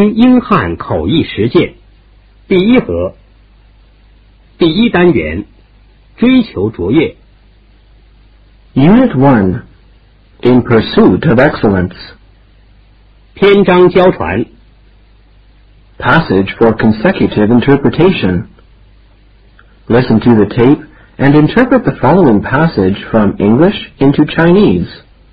全英汉口译实践第一和第一单元追求卓越 Unit 1 In Pursuit of Excellence 篇章交传 Passage for Consecutive Interpretation Listen to the tape and interpret the following passage from English into Chinese.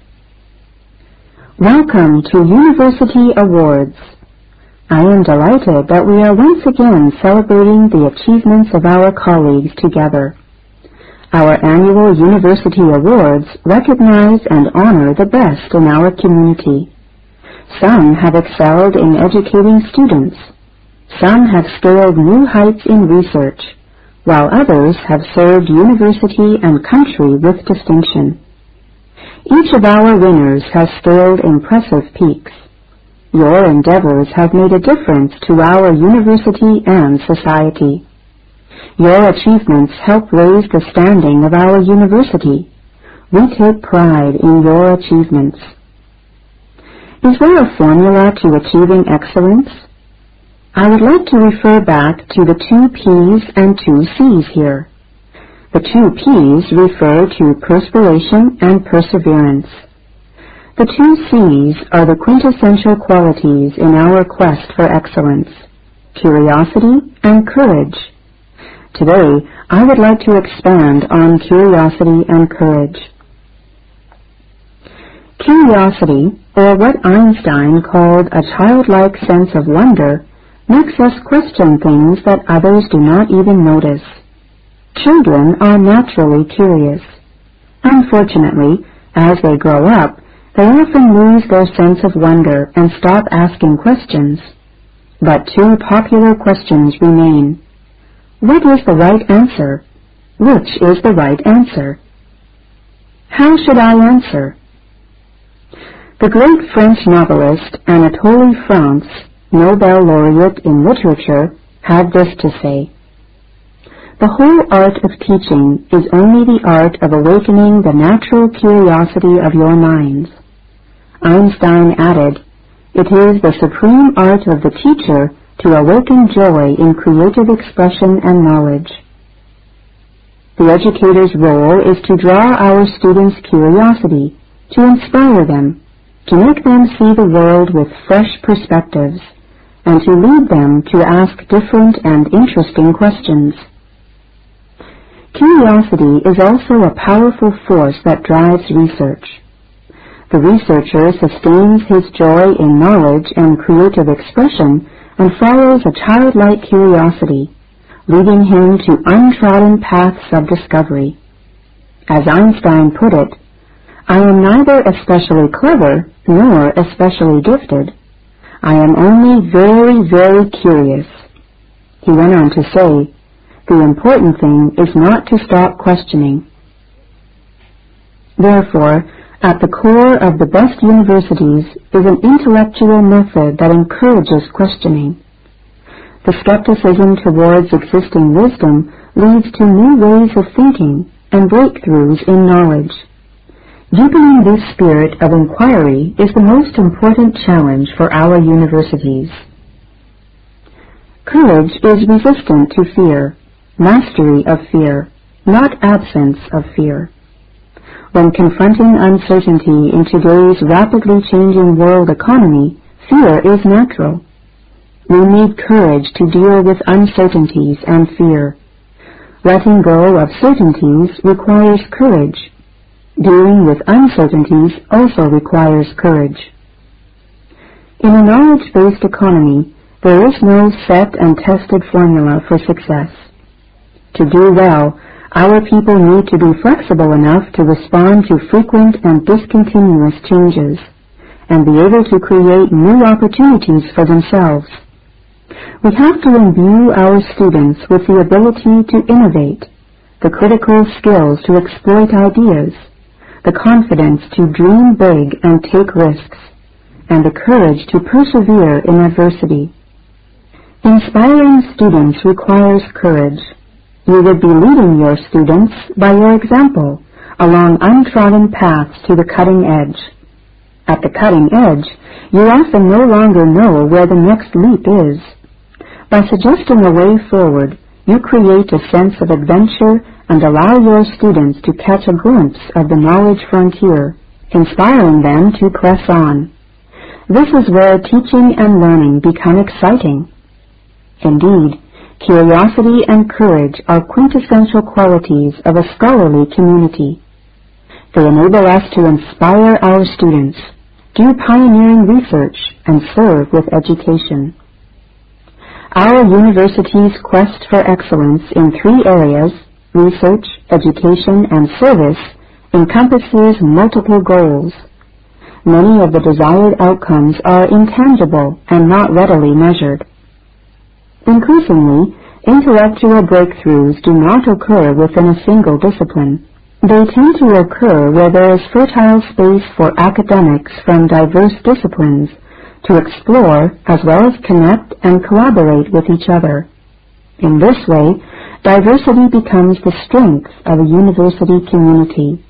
Welcome to University Awards. I am delighted that we are once again celebrating the achievements of our colleagues together. Our annual University Awards recognize and honor the best in our community. Some have excelled in educating students. Some have scaled new heights in research, while others have served university and country with distinction. Each of our winners has scaled impressive peaks. Your endeavors have made a difference to our university and society. Your achievements help raise the standing of our university. We take pride in your achievements. Is there a formula to achieving excellence? I would like to refer back to the 2 P's and 2 C's here. The 2 P's refer to perspiration and perseverance. The 2 C's are the quintessential qualities in our quest for excellence: curiosity and courage. Today, I would like to expand on curiosity and courage. Curiosity, or what Einstein called a childlike sense of wonder, makes us question things that others do not even notice. Children are naturally curious. Unfortunately, as they grow up, they often lose their sense of wonder and stop asking questions. But 2 popular questions remain. What is the right answer? Which is the right answer? How should I answer? The great French novelist Anatole France, Nobel laureate in literature, had this to say: "The whole art of teaching is only the art of awakening the natural curiosity of your minds." Einstein added, "It is the supreme art of the teacher to awaken joy in creative expression and knowledge." The educator's role is to draw our students' curiosity, to inspire them, to make them see the world with fresh perspectives, and to lead them to ask different and interesting questions. Curiosity is also a powerful force that drives research. The researcher sustains his joy in knowledge and creative expression and follows a childlike curiosity, leading him to untrodden paths of discovery. As Einstein put it, "I am neither especially clever nor especially gifted. I am only very, very curious." He went on to say, "The important thing is not to stop questioning." Therefore, at the core of the best universities is an intellectual method that encourages questioning. The skepticism towards existing wisdom leads to new ways of thinking and breakthroughs in knowledge. Deepening this spirit of inquiry is the most important challenge for our universities. Courage is resistant to fear, mastery of fear, not absence of fear. When confronting uncertainty in today's rapidly changing world economy, fear is natural. We need courage to deal with uncertainties and fear. Letting go of certainties requires courage. Dealing with uncertainties also requires courage. In a knowledge-based economy, there is no set and tested formula for success. To do well, our people need to be flexible enough to respond to frequent and discontinuous changes, and be able to create new opportunities for themselves. We have to imbue our students with the ability to innovate, the critical skills to exploit ideas, the confidence to dream big and take risks, and the courage to persevere in adversity. Inspiring students requires courage. You would be leading your students by your example along untrodden paths to the cutting edge. At the cutting edge, you often no longer know where the next leap is. By suggesting a way forward, you create a sense of adventure and allow your students to catch a glimpse of the knowledge frontier, inspiring them to press on. This is where teaching and learning become exciting. Indeed, curiosity and courage are quintessential qualities of a scholarly community. They enable us to inspire our students, do pioneering research, and serve with education. Our university's quest for excellence in 3 areas, research, education, and service, encompasses multiple goals. Many of the desired outcomes are intangible and not readily measured. Increasingly, intellectual breakthroughs do not occur within a single discipline. They tend to occur where there is fertile space for academics from diverse disciplines to explore as well as connect and collaborate with each other. In this way, diversity becomes the strength of a university community.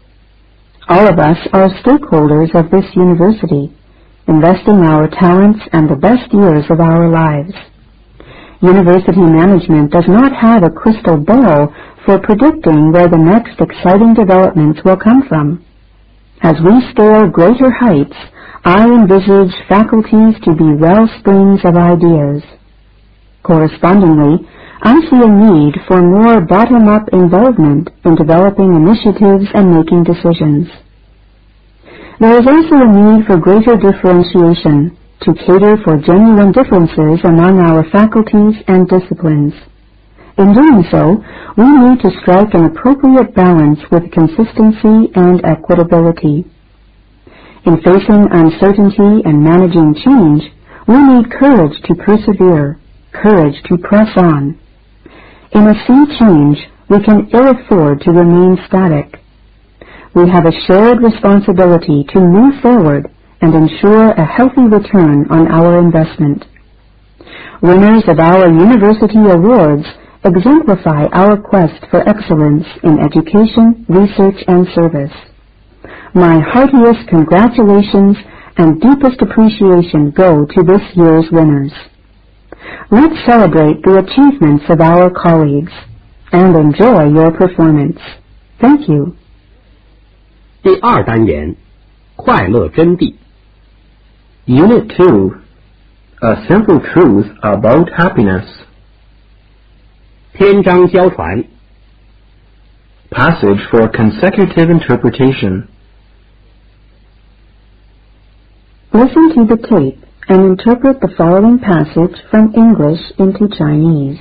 All of us are stakeholders of this university, investing our talents and the best years of our lives. University management does not have a crystal ball for predicting where the next exciting developments will come from. As we scale greater heights, I envisage faculties to be wellsprings of ideas. Correspondingly, I see a need for more bottom-up involvement in developing initiatives and making decisions. There is also a need for greater differentiation to cater for genuine differences among our faculties and disciplines. In doing so, we need to strike an appropriate balance with consistency and equitability. In facing uncertainty and managing change, we need courage to persevere, courage to press on. In a sea change, we can ill afford to remain static. We have a shared responsibility to move forward and ensure a healthy return on our investment. Winners of our university awards exemplify our quest for excellence in education, research, and service. My heartiest congratulations and deepest appreciation go to this year's winners. Let's celebrate the achievements of our colleagues and enjoy your performance. Thank you. 第2单元，快乐真谛。 Unit 2, A Simple Truth About Happiness. 篇章交传。 Passage for consecutive interpretation. Listen to the tape and interpret the following passage from English into Chinese.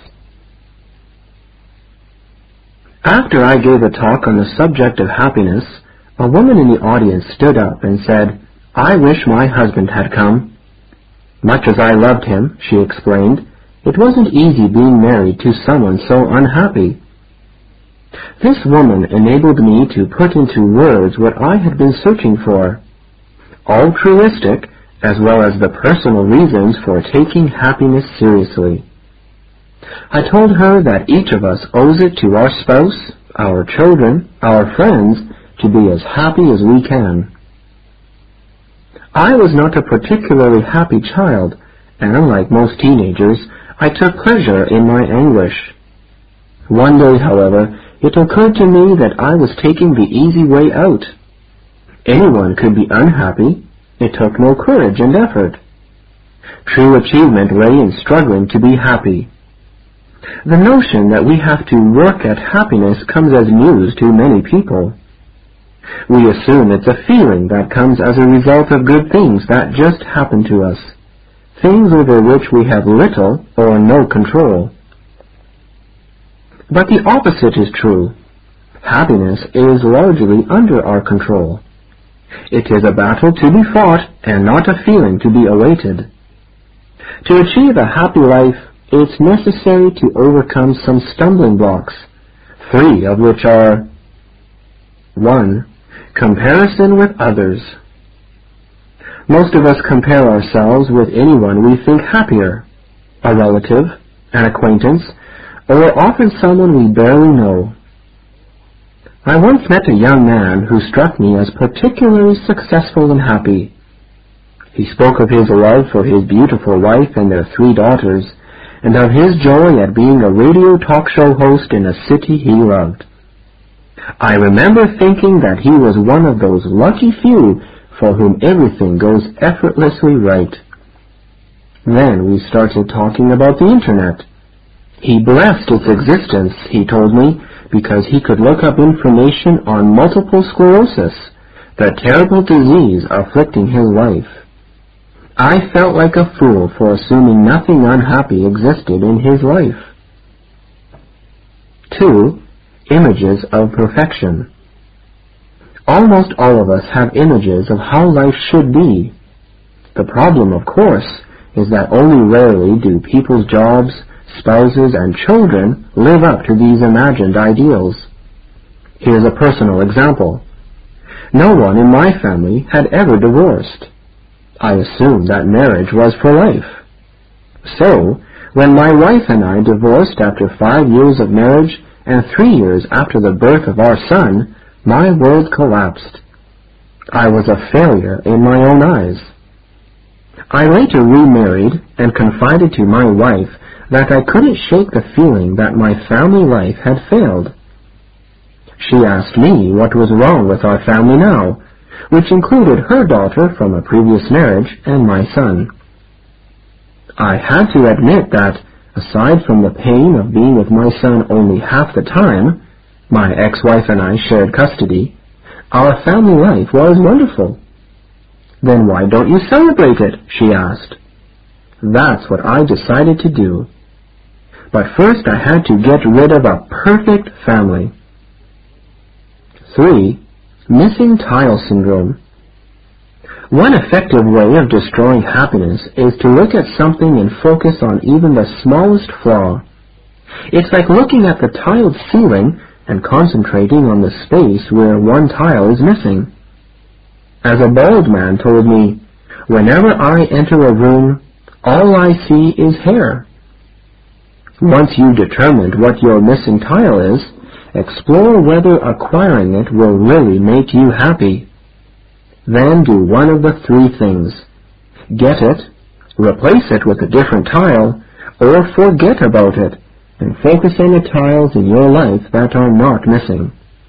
After I gave a talk on the subject of happiness, a woman in the audience stood up and said, "I wish my husband had come." Much as I loved him, she explained, it wasn't easy being married to someone so unhappy. This woman enabled me to put into words what I had been searching for, altruistic as well as the personal reasons for taking happiness seriously. I told her that each of us owes it to our spouse, our children, our friends, to be as happy as we can. I was not a particularly happy child, and like most teenagers, I took pleasure in my anguish. One day, however, it occurred to me that I was taking the easy way out. Anyone could be unhappy. It took no courage and effort. True achievement lay in struggling to be happy. The notion that we have to work at happiness comes as news to many people. We assume it's a feeling that comes as a result of good things that just happen to us, things over which we have little or no control. But the opposite is true. Happiness is largely under our control. It is a battle to be fought and not a feeling to be awaited. To achieve a happy life, it's necessary to overcome some stumbling blocks, 3 of which are: 1. Comparison with others. Most of us compare ourselves with anyone we think happier, a relative, an acquaintance, or often someone we barely know. I once met a young man who struck me as particularly successful and happy. He spoke of his love for his beautiful wife and their 3 daughters, and of his joy at being a radio talk show host in a city he loved. I remember thinking that he was one of those lucky few for whom everything goes effortlessly right. Then we started talking about the Internet. He blessed its existence, he told me, because he could look up information on multiple sclerosis, the terrible disease afflicting his life. I felt like a fool for assuming nothing unhappy existed in his life. 2. Images of perfection. Almost all of us have images of how life should be. The problem, of course, is that only rarely do people's jobs, spouses, and children live up to these imagined ideals. Here's a personal example. No one in my family had ever divorced. I assumed that marriage was for life. So, when my wife and I divorced after 5 years of marriage and 3 years after the birth of our son, my world collapsed. I was a failure in my own eyes. I later remarried and confided to my wife that I couldn't shake the feeling that my family life had failed. She asked me what was wrong with our family now, which included her daughter from a previous marriage and my son. I had to admit that, aside from the pain of being with my son only half the time, my ex-wife and I shared custody, our family life was wonderful. Then why don't you celebrate it? She asked. That's what I decided to do. But first I had to get rid of a perfect family. 3. Missing tile syndrome. One effective way of destroying happiness is to look at something and focus on even the smallest flaw. It's like looking at the tiled ceiling and concentrating on the space where one tile is missing. As a bald man told me, whenever I enter a room, all I see is hair. Once you've determined what your missing tile is, explore whether acquiring it will really make you happy. Then do one of the 3 things. Get it, replace it with a different tile, or forget about it and focus on the tiles in your life that are not missing.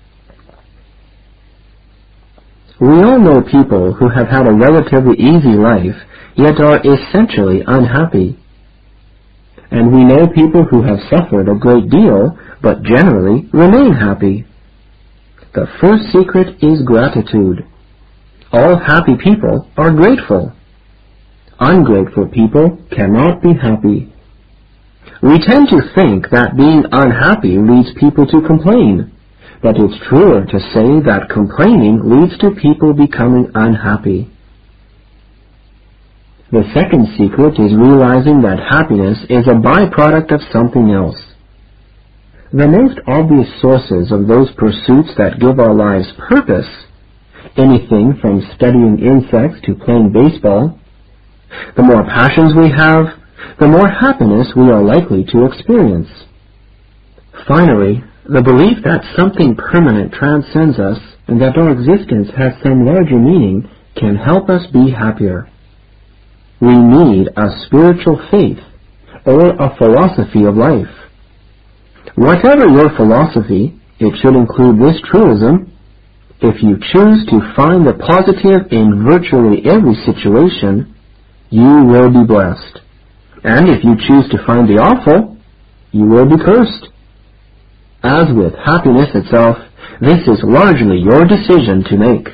We all know people who have had a relatively easy life, yet are essentially unhappy. And we know people who have suffered a great deal, but generally remain happy. The first secret is gratitude. All happy people are grateful. Ungrateful people cannot be happy. We tend to think that being unhappy leads people to complain, but it's truer to say that complaining leads to people becoming unhappy. The second secret is realizing that happiness is a byproduct of something else. The most obvious sources of those pursuits that give our lives purpose, anything from studying insects to playing baseball, the more passions we have, the more happiness we are likely to experience. Finally, the belief that something permanent transcends us and that our existence has some larger meaning can help us be happier. We need a spiritual faith or a philosophy of life. Whatever your philosophy, it should include this truism: if you choose to find the positive in virtually every situation, you will be blessed. And if you choose to find the awful, you will be cursed. As with happiness itself, this is largely your decision to make.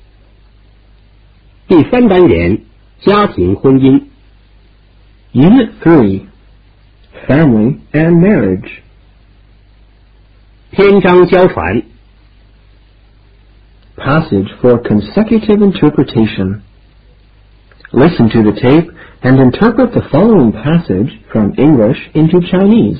第3单元，家庭婚姻。 Unit 3, Family and Marriage. 篇章交传。 Passage for consecutive interpretation. Listen to the tape and interpret the following passage from English into Chinese.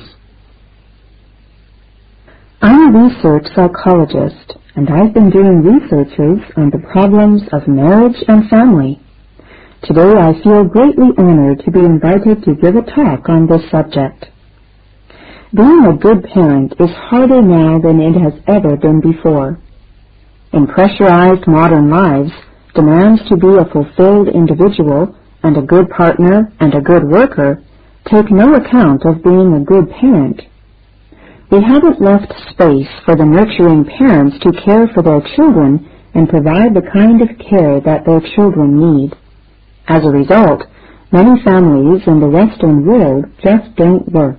I'm a research psychologist, and I've been doing researches on the problems of marriage and family. Today I feel greatly honored to be invited to give a talk on this subject. Being a good parent is harder now than it has ever been before. In pressurized modern lives, demands to be a fulfilled individual and a good partner and a good worker take no account of being a good parent. We haven't left space for the nurturing parents to care for their children and provide the kind of care that their children need. As a result, many families in the Western world just don't work.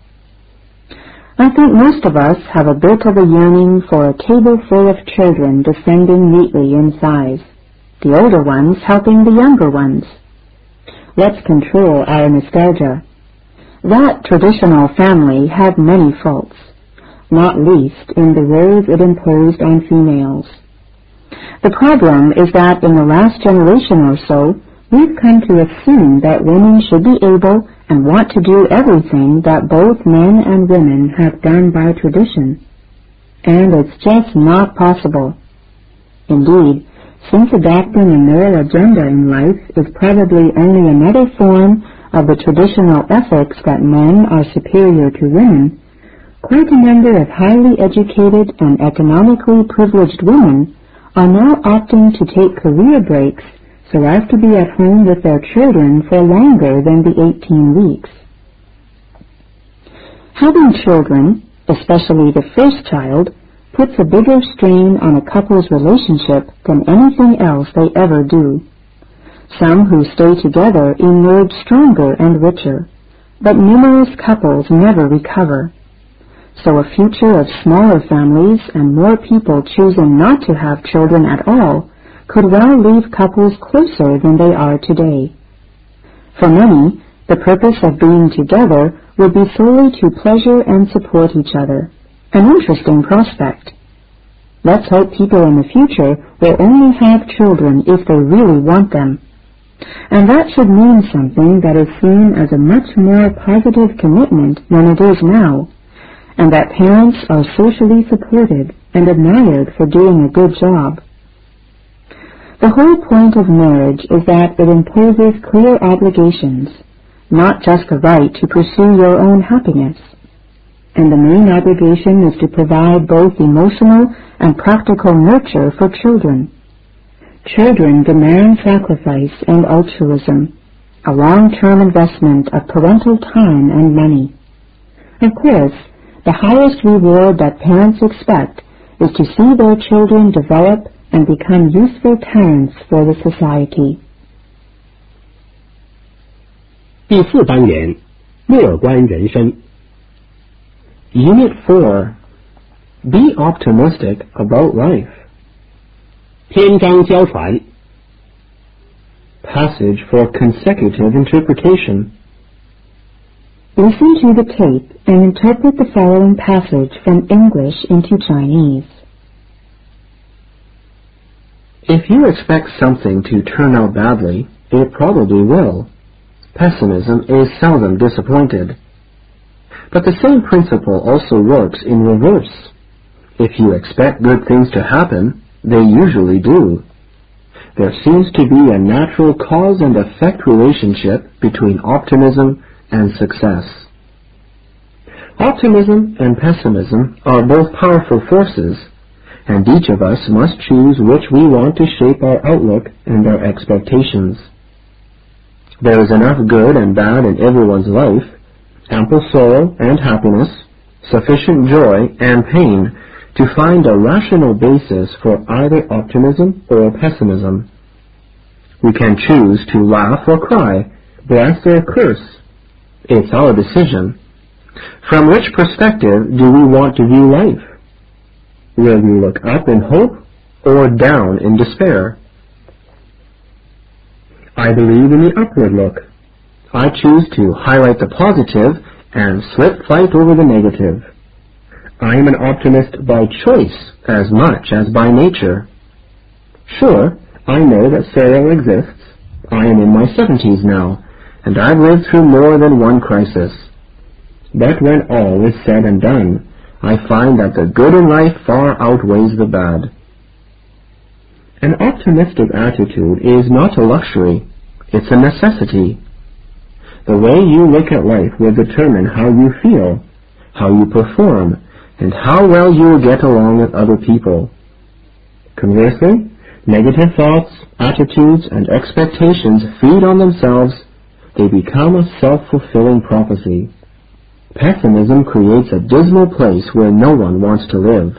I think most of us have a bit of a yearning for a table full of children descending neatly in size, the older ones helping the younger ones. Let's control our nostalgia. That traditional family had many faults, not least in the roles it imposed on females. The problem is that in the last generation or so, we've come to assume that women should be able and want to do everything that both men and women have done by tradition. And it's just not possible. Indeed, since adopting a moral agenda in life is probably only another form of the traditional ethics that men are superior to women, quite a number of highly educated and economically privileged women are now opting to take career breaks so as to be at home with their children for longer than the 18 weeks. Having children, especially the first child, puts a bigger strain on a couple's relationship than anything else they ever do. Some who stay together emerge stronger and richer, but numerous couples never recover. So a future of smaller families and more people choosing not to have children at all could well leave couples closer than they are today. For many, the purpose of being together would be solely to pleasure and support each other. An interesting prospect. Let's hope people in the future will only have children if they really want them. And that should mean something that is seen as a much more positive commitment than it is now, and that parents are socially supported and admired for doing a good job. The whole point of marriage is that it imposes clear obligations, not just the right to pursue your own happiness. And the main obligation is to provide both emotional and practical nurture for children. Children demand sacrifice and altruism, a long-term investment of parental time and money. Of course, the highest reward that parents expect is to see their children develop and become useful talents for the society. 第4单元，乐观人生。 Unit 4. Be optimistic about life. 篇章交传。 Passage for consecutive interpretation. Listen to the tape and interpret the following passage from English into Chinese. If you expect something to turn out badly, it probably will. Pessimism is seldom disappointed. But the same principle also works in reverse. If you expect good things to happen, they usually do. There seems to be a natural cause and effect relationship between optimism and success. Optimism and pessimism are both powerful forces, and each of us must choose which we want to shape our outlook and our expectations. There is enough good and bad in everyone's life, ample sorrow and happiness, sufficient joy and pain to find a rational basis for either optimism or pessimism. We can choose to laugh or cry, bless or curse. It's our decision. From which perspective do we want to view life? Will we look up in hope or down in despair? I believe in the upward look. I choose to highlight the positive and slip-fight over the negative. I am an optimist by choice as much as by nature. Sure, I know that sorrow exists. I am in my 70s now, and I've lived through more than one crisis. But when all is said and done, I find that the good in life far outweighs the bad. An optimistic attitude is not a luxury, it's a necessity. The way you look at life will determine how you feel, how you perform, and how well you will get along with other people. Conversely, negative thoughts, attitudes, and expectations feed on themselves. They become a self-fulfilling prophecy. Pessimism creates a dismal place where no one wants to live.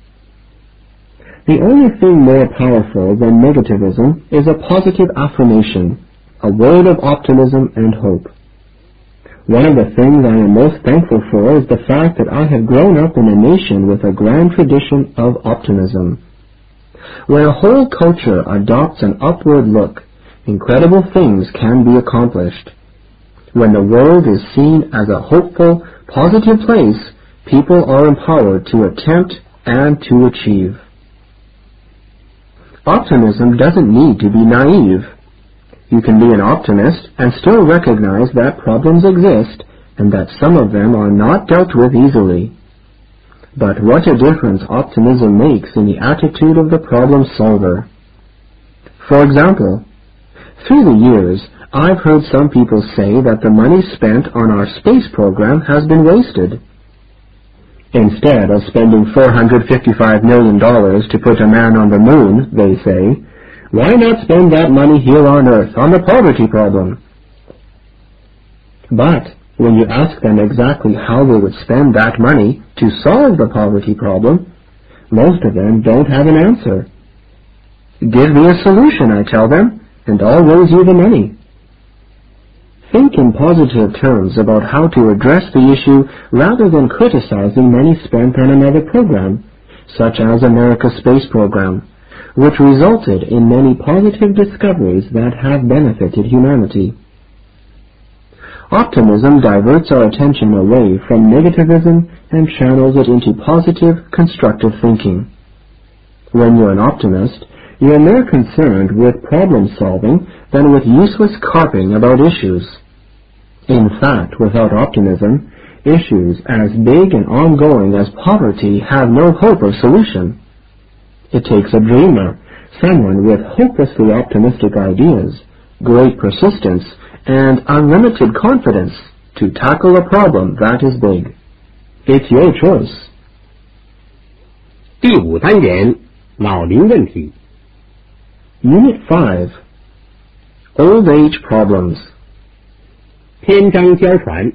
The only thing more powerful than negativism is a positive affirmation, a word of optimism and hope. One of the things I am most thankful for is the fact that I have grown up in a nation with a grand tradition of optimism. When a whole culture adopts an upward look, incredible things can be accomplished. When the world is seen as a hopeful, positive place, people are empowered to attempt and to achieve. Optimism doesn't need to be naive. You can be an optimist and still recognize that problems exist and that some of them are not dealt with easily. But what a difference optimism makes in the attitude of the problem solver. For example, through the years, I've heard some people say that the money spent on our space program has been wasted. Instead of spending $455 million to put a man on the moon, they say, why not spend that money here on Earth on the poverty problem? But when you ask them exactly how they would spend that money to solve the poverty problem, most of them don't have an answer. Give me a solution, I tell them, and I'll raise you the money. Think in positive terms about how to address the issue rather than criticizing money spent on another program, such as America's space program, which resulted in many positive discoveries that have benefited humanity. Optimism diverts our attention away from negativism and channels it into positive, constructive thinking. When you're an optimist, you're more concerned with problem solving than with useless carping about issues. In fact, without optimism, issues as big and ongoing as poverty have no hope or solution. It takes a dreamer, someone with hopelessly optimistic ideas, great persistence, and unlimited confidence to tackle a problem that is big. It's your choice. 第5单元老龄问题 Unit 5 Old Age Problems 篇章接传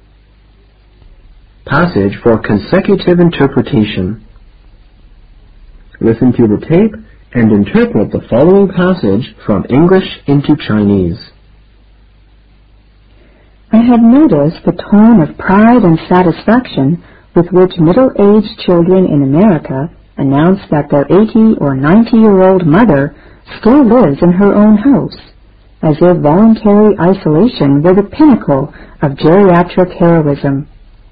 Passage for consecutive interpretation. Listen to the tape and interpret the following passage from English into Chinese. I have noticed the tone of pride and satisfaction with which middle-aged children in America announce that their 80 or 90-year-old mother still lives in her own house, as if voluntary isolation were the pinnacle of geriatric heroism.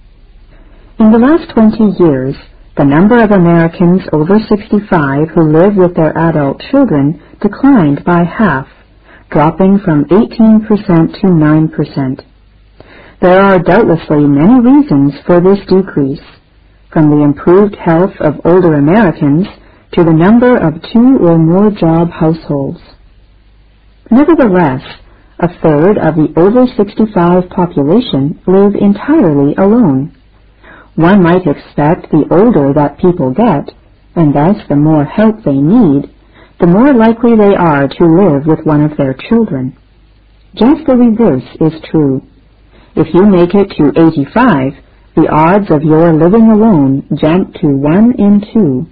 In the last 20 years, the number of Americans over 65 who live with their adult children declined by half, dropping from 18% to 9%. There are doubtlessly many reasons for this decrease, from the improved health of older Americans to the number of 2 or more job households. Nevertheless, a third of the over 65 population live entirely alone. One might expect the older that people get, and thus the more help they need, the more likely they are to live with one of their children. Just the reverse is true. If you make it to 85, the odds of your living alone jump to 1 in 2.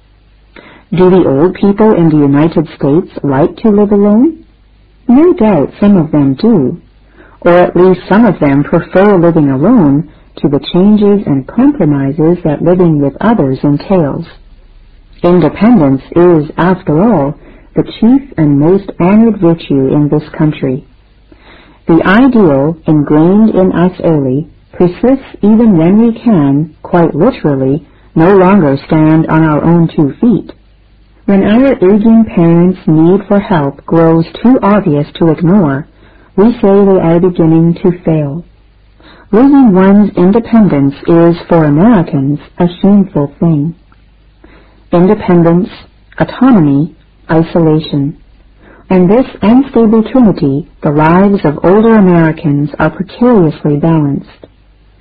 Do the old people in the United States like to live alone? No doubt some of them do, or at least some of them prefer living alone to the changes and compromises that living with others entails. Independence is, after all, the chief and most honored virtue in this country. The ideal, ingrained in us early, persists even when we can, quite literally, no longer stand on our own 2 feet. When our aging parents' need for help grows too obvious to ignore, we say they are beginning to fail. Losing one's independence is, for Americans, a shameful thing. Independence, autonomy, isolation. And this unstable trinity, the lives of older Americans are precariously balanced.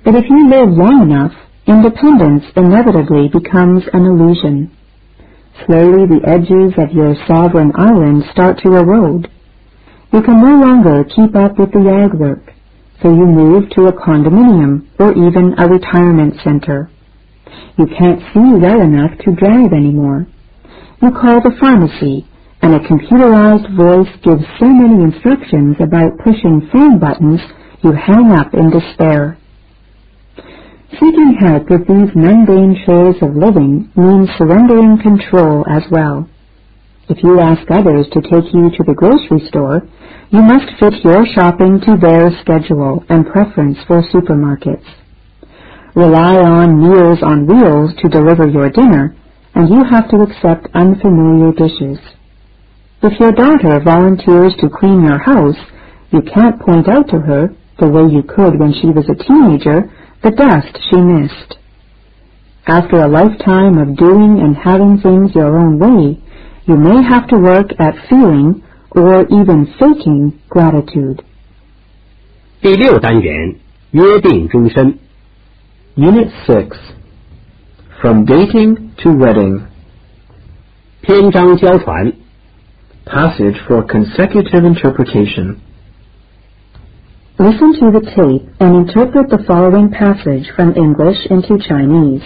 But if you live long enough, independence inevitably becomes an illusion. Slowly the edges of your sovereign island start to erode. You can no longer keep up with the yard work, so you move to a condominium or even a retirement center. You can't see well enough to drive anymore. You call the pharmacy, and a computerized voice gives so many instructions about pushing phone buttons you hang up in despair. Seeking help with these mundane chores of living means surrendering control as well. If you ask others to take you to the grocery store, you must fit your shopping to their schedule and preference for supermarkets. Rely on Meals on Wheels to deliver your dinner, and you have to accept unfamiliar dishes. If your daughter volunteers to clean your house, you can't point out to her, the way you could when she was a teenager, the dust she missed. After a lifetime of doing and having things your own way, you may have to work at feeling or even faking gratitude. 第6单元约定终身 Unit 6. From Dating to Wedding. 篇章交传 Passage for consecutive interpretation. Listen to the tape and interpret the following passage from English into Chinese.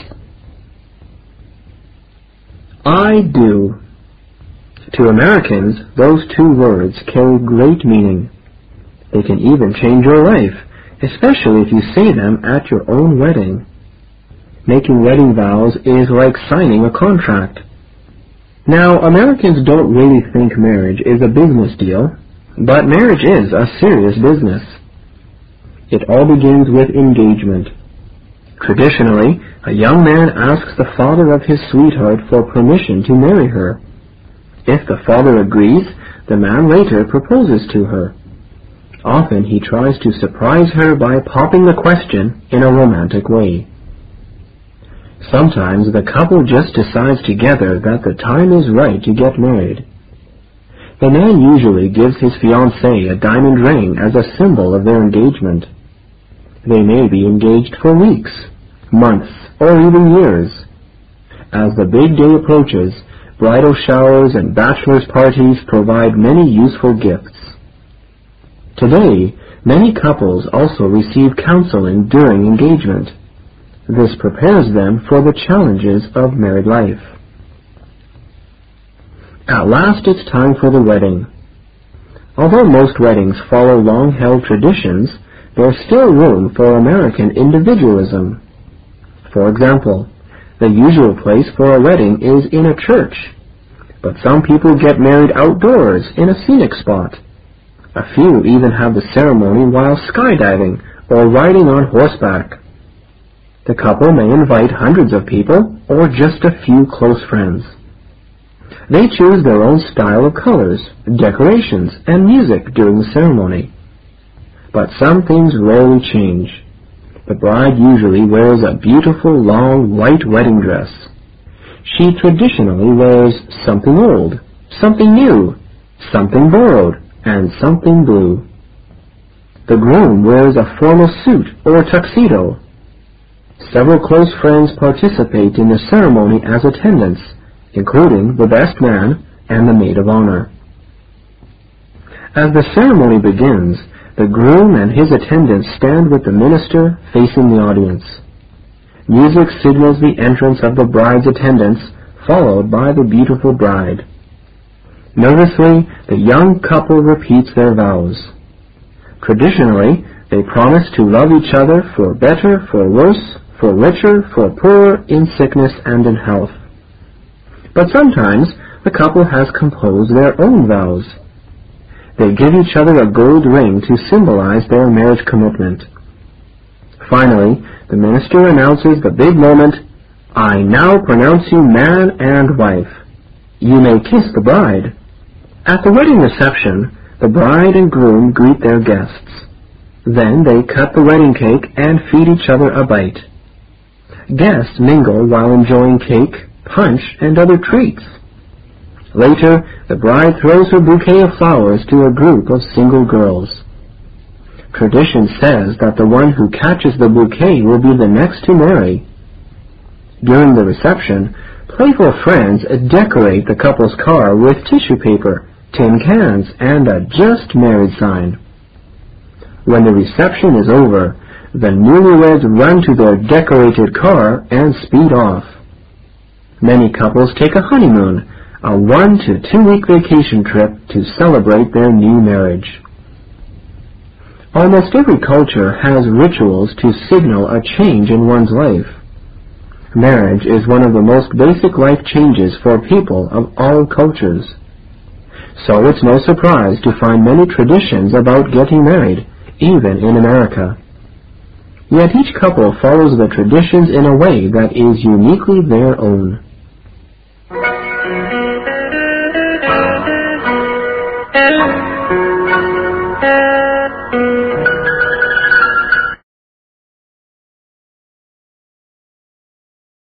I do. To Americans, those two words carry great meaning. They can even change your life, especially if you say them at your own wedding. Making wedding vows is like signing a contract. Now, Americans don't really think marriage is a business deal, but marriage is a serious business. It all begins with engagement. Traditionally, a young man asks the father of his sweetheart for permission to marry her. If the father agrees, the man later proposes to her. Often he tries to surprise her by popping the question in a romantic way. Sometimes the couple just decides together that the time is right to get married. The man usually gives his fiancée a diamond ring as a symbol of their engagement. They may be engaged for weeks, months, or even years. As the big day approaches, bridal showers and bachelor's parties provide many useful gifts. Today, many couples also receive counseling during engagement. This prepares them for the challenges of married life. At last it's time for the wedding. Although most weddings follow long-held traditions, there's still room for American individualism. For example, the usual place for a wedding is in a church, but some people get married outdoors in a scenic spot. A few even have the ceremony while skydiving or riding on horseback. The couple may invite hundreds of people or just a few close friends. They choose their own style of colors, decorations, and music during the ceremony. But some things rarely change. The bride usually wears a beautiful long white wedding dress. She traditionally wears something old, something new, something borrowed, and something blue. The groom wears a formal suit or tuxedo. Several close friends participate in the ceremony as attendants, including the best man and the maid of honor. As the ceremony begins, the groom and his attendants stand with the minister facing the audience. Music signals the entrance of the bride's attendants, followed by the beautiful bride. Nervously, the young couple repeats their vows. Traditionally, they promise to love each other for better, for worse, for richer, for poorer, in sickness and in health. But sometimes the couple has composed their own vows. They give each other a gold ring to symbolize their marriage commitment. Finally, the minister announces the big moment, "I now pronounce you man and wife. You may kiss the bride." At the wedding reception, the bride and groom greet their guests. Then they cut the wedding cake and feed each other a bite. Guests mingle while enjoying cake, punch, and other treats. Later, the bride throws her bouquet of flowers to a group of single girls. Tradition says that the one who catches the bouquet will be the next to marry. During the reception, playful friends decorate the couple's car with tissue paper, tin cans, and a just married sign. When the reception is over, the newlyweds run to their decorated car and speed off. Many couples take a honeymoon, a 1 to 2 week vacation trip to celebrate their new marriage. Almost every culture has rituals to signal a change in one's life. Marriage is one of the most basic life changes for people of all cultures. So it's no surprise to find many traditions about getting married, even in America. Yet each couple follows the traditions in a way that is uniquely their own.